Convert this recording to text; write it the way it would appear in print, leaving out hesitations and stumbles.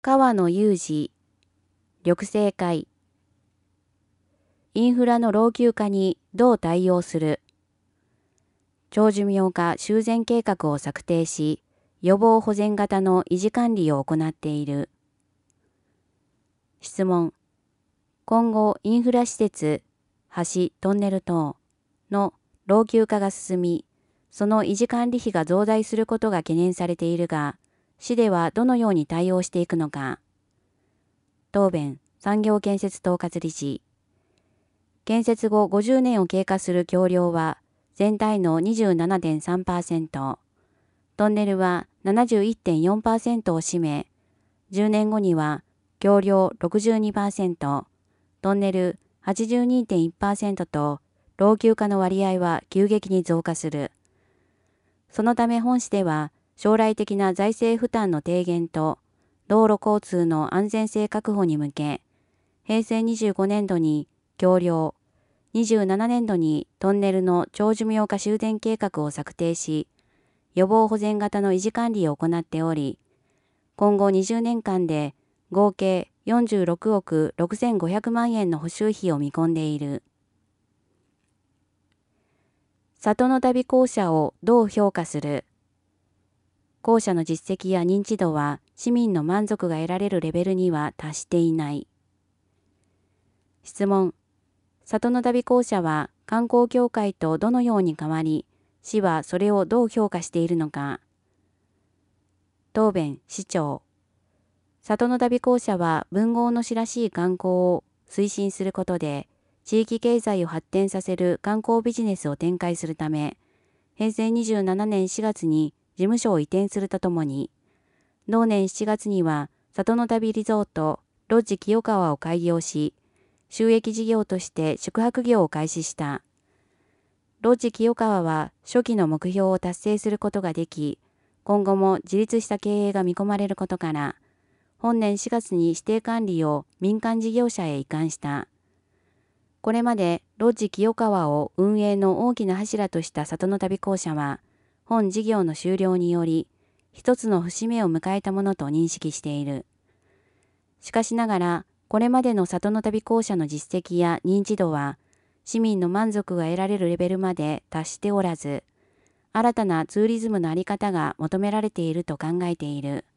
川野裕二、緑星会。インフラの老朽化にどう対応する。長寿命化修繕計画を策定し、予防保全型の維持管理を行っている。質問。今後インフラ施設、橋、トンネル等の老朽化が進み、その維持管理費が増大することが懸念されているが、市ではどのように対応していくのか。答弁、産業建設統括理事。建設後50年を経過する橋梁は全体の 27.3%、トンネルは 71.4% を占め、10年後には橋梁 62%、トンネル 82.1% と老朽化の割合は急激に増加する。そのため本市では将来的な財政負担の低減と道路交通の安全性確保に向け、平成25年度に橋梁、27年度にトンネルの長寿命化修繕計画を策定し、予防保全型の維持管理を行っており、今後20年間で合計46億6500万円の補修費を見込んでいる。里の旅公社をどう評価する。公社の実績や認知度は市民の満足が得られるレベルには達していない。質問。里の旅公社は観光協会とどのように変わり、市はそれをどう評価しているのか。答弁、市長。里の旅公社は文豪の詩らしい観光を推進することで、地域経済を発展させる観光ビジネスを展開するため、平成27年4月に事務所を移転するとともに、同年7月には里の旅リゾート、ロッジ清川を開業し、収益事業として宿泊業を開始した。ロッジ清川は初期の目標を達成することができ、今後も自立した経営が見込まれることから、本年4月に指定管理を民間事業者へ移管した。これまでロッジ清川を運営の大きな柱とした里の旅公社は、本事業の終了により、一つの節目を迎えたものと認識している。しかしながら、これまでの里の旅公社の実績や認知度は、市民の満足が得られるレベルまで達しておらず、新たなツーリズムのあり方が求められていると考えている。